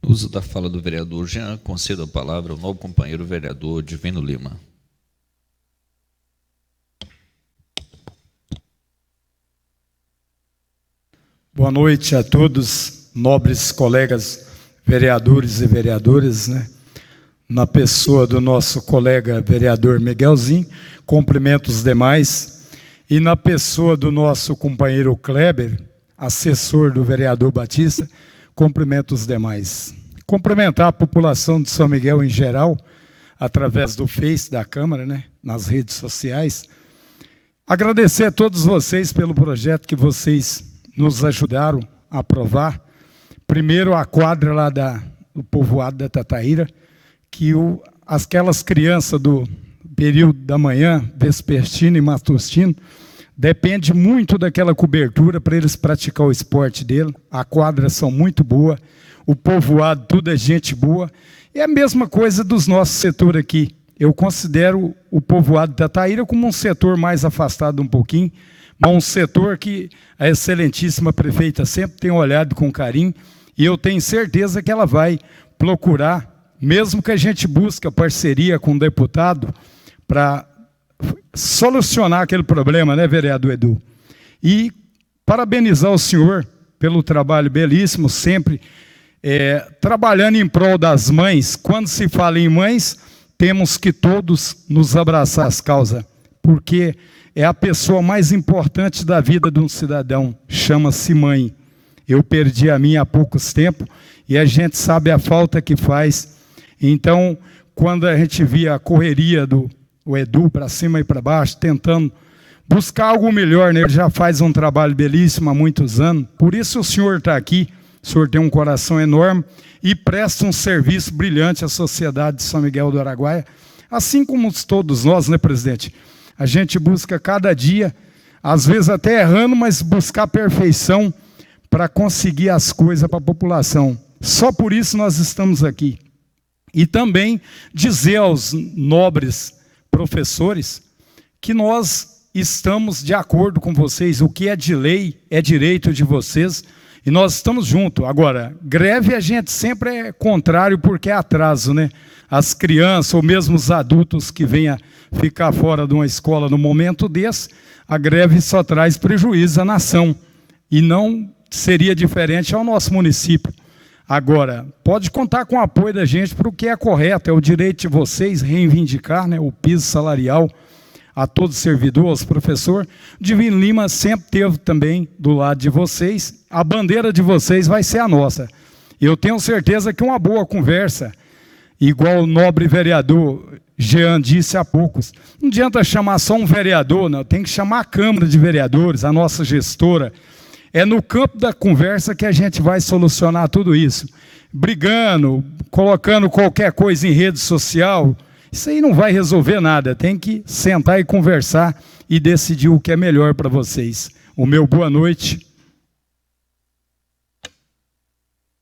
Uso da fala do vereador Jean, concedo a palavra ao novo companheiro vereador Divino Lima. Boa noite a todos, nobres colegas vereadores e vereadoras, Na pessoa do nosso colega vereador Miguelzinho, cumprimento os demais, e na pessoa do nosso companheiro Kleber, assessor do vereador Batista, cumprimento os demais. Cumprimentar a população de São Miguel em geral, através do Face da Câmara, nas redes sociais. Agradecer a todos vocês pelo projeto que vocês nos ajudaram a aprovar. Primeiro, a quadra lá do povoado da Tataíra, que aquelas crianças do período da manhã, vespertino e matutino, depende muito daquela cobertura para eles praticar o esporte dele. A quadra são muito boa, o povoado, tudo é gente boa. E a mesma coisa dos nossos setores aqui. Eu considero o povoado da Tataíra como um setor mais afastado um pouquinho, mas um setor que a excelentíssima prefeita sempre tem olhado com carinho, e eu tenho certeza que ela vai procurar, mesmo que a gente busque parceria com o deputado, para solucionar aquele problema, vereador Edu? E parabenizar o senhor pelo trabalho belíssimo, sempre trabalhando em prol das mães. Quando se fala em mães, temos que todos nos abraçar às causas, porque é a pessoa mais importante da vida de um cidadão, chama-se mãe. Eu perdi a minha há poucos tempos, e a gente sabe a falta que faz. Então, quando a gente via a correria do Edu para cima e para baixo, tentando buscar algo melhor, ele já faz um trabalho belíssimo há muitos anos. Por isso o senhor está aqui, o senhor tem um coração enorme e presta um serviço brilhante à sociedade de São Miguel do Araguaia, assim como todos nós, presidente? A gente busca cada dia, às vezes até errando, mas buscar perfeição para conseguir as coisas para a população. Só por isso nós estamos aqui. E também dizer aos nobres professores que nós estamos de acordo com vocês, o que é de lei é direito de vocês, e nós estamos juntos. Agora, greve a gente sempre é contrário porque é atraso, As crianças ou mesmo os adultos que venham ficar fora de uma escola no momento desse, a greve só traz prejuízo à nação, e não seria diferente ao nosso município. Agora, pode contar com o apoio da gente para o que é correto, é o direito de vocês reivindicar o piso salarial a todo servidor, aos professores. Divino Lima sempre teve também do lado de vocês, a bandeira de vocês vai ser a nossa. Eu tenho certeza que uma boa conversa, igual o nobre vereador Jean disse há poucos, não adianta chamar só um vereador, não, tem que chamar a Câmara de Vereadores, a nossa gestora. É no campo da conversa que a gente vai solucionar tudo isso. Brigando, colocando qualquer coisa em rede social, isso aí não vai resolver nada. Tem que sentar e conversar e decidir o que é melhor para vocês. O meu boa noite